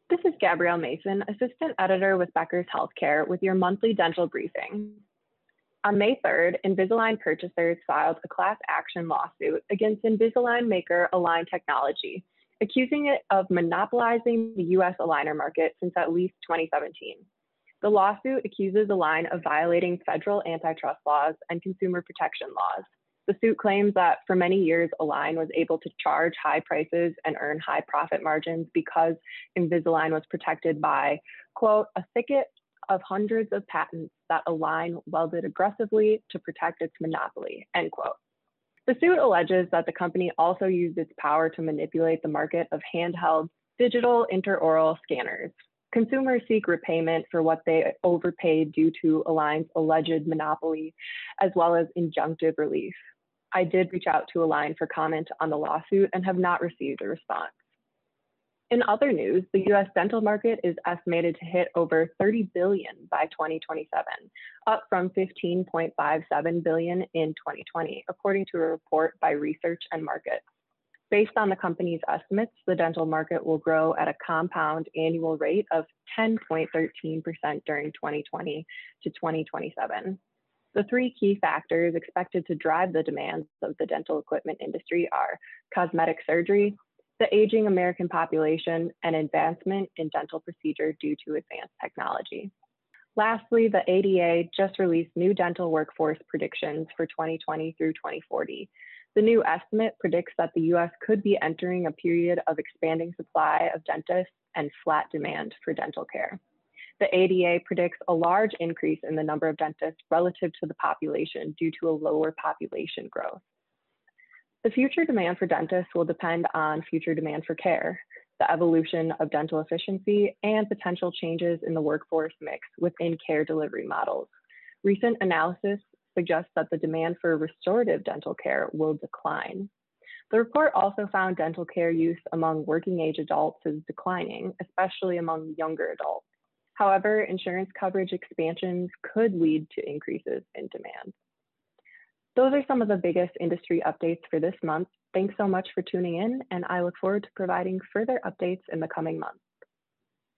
This is Gabrielle Mason, Assistant Editor with Becker's Healthcare, with your monthly dental briefing. On May 3rd, Invisalign purchasers filed a class action lawsuit against Invisalign maker Align Technology, accusing it of monopolizing the U.S. aligner market since at least 2017. The lawsuit accuses Align of violating federal antitrust laws and consumer protection laws. The suit claims that for many years, Align was able to charge high prices and earn high profit margins because Invisalign was protected by, quote, a thicket of hundreds of patents that Align welded aggressively to protect its monopoly, end quote. The suit alleges that the company also used its power to manipulate the market of handheld digital intraoral scanners. Consumers seek repayment for what they overpaid due to Align's alleged monopoly, as well as injunctive relief. I did reach out to Align for comment on the lawsuit and have not received a response. In other news, the US dental market is estimated to hit over $30 billion by 2027, up from $15.57 billion in 2020, according to a report by Research and Markets. Based on the company's estimates, the dental market will grow at a compound annual rate of 10.13% during 2020 to 2027. The three key factors expected to drive the demands of the dental equipment industry are cosmetic surgery, the aging American population, and advancement in dental procedure due to advanced technology. Lastly, the ADA just released new dental workforce predictions for 2020 through 2040. The new estimate predicts that the US could be entering a period of expanding supply of dentists and flat demand for dental care. The ADA predicts a large increase in the number of dentists relative to the population due to a lower population growth. The future demand for dentists will depend on future demand for care, the evolution of dental efficiency, and potential changes in the workforce mix within care delivery models. Recent analysis suggests that the demand for restorative dental care will decline. The report also found dental care use among working age adults is declining, especially among younger adults. However, insurance coverage expansions could lead to increases in demand. Those are some of the biggest industry updates for this month. Thanks so much for tuning in, and I look forward to providing further updates in the coming months.